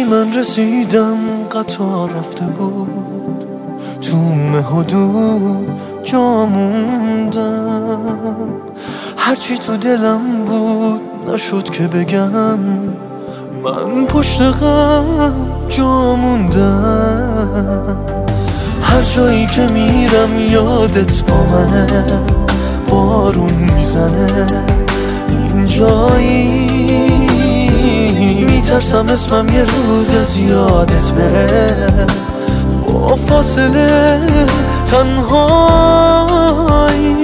وقتی من رسیدم قطار رفته بود، تو حدود جا موندم. هرچی تو دلم بود نشد که بگم، من پشت غم جا موندم. هر جایی که میرم یادت با منه، بارون میزنه اینجایی. میترسم اسمم یه روز از یادت بره، با فاصله تنهایی.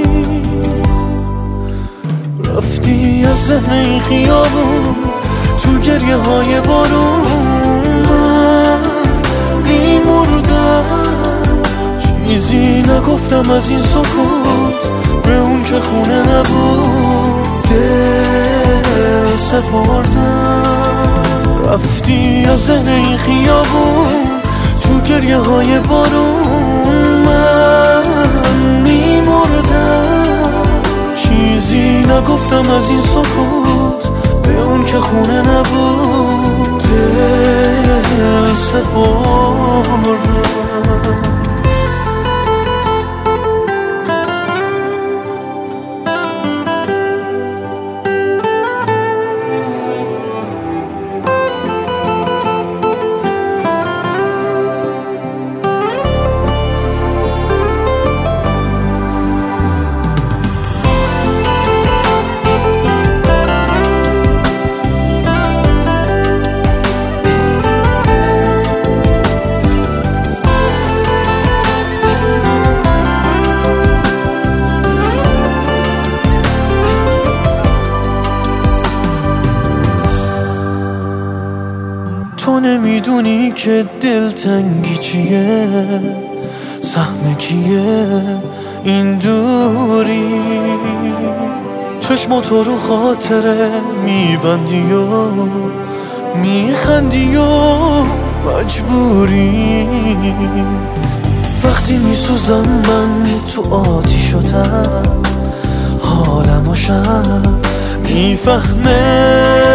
رفتی از ذهن این خیابون، تو گریه های بارون من میمردم. چیزی نگفتم از این سکوت به اون که خونه نبود، دل سپردم. رفتی از ذهن این خیابون، تو گریه های بارون من میمردم. چیزی نگفتم از این سکوت به اون که خونه نبود، دل سپردم. تو نمیدونی که دلتنگی چیه، سهم کیه این دوری. چشماتو رو خاطره میبندی و میخندی و مجبوری. وقتی میسوزم من تو آتیشتم، حالم و شب میفهمه.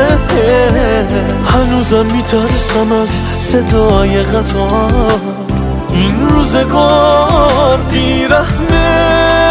هنوزم میترسم از صدای قطار، این روزگار بیرحمه.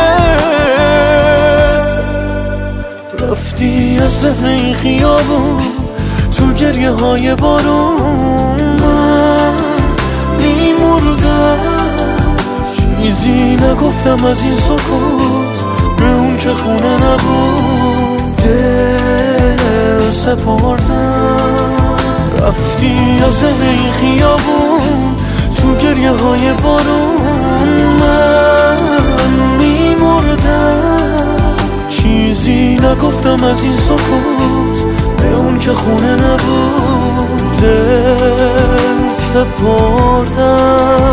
رفتی از ذهن این خیابون، تو گریه های بارون من میمردم. چیزی نگفتم از این سکوت به اون که خونه نبود، دل سپردم. رفتی از ذهن این خیابون، تو گریه های بارون من میمردم. چیزی نگفتم از این سکوت به اون که خونه نبود، دل سپردم.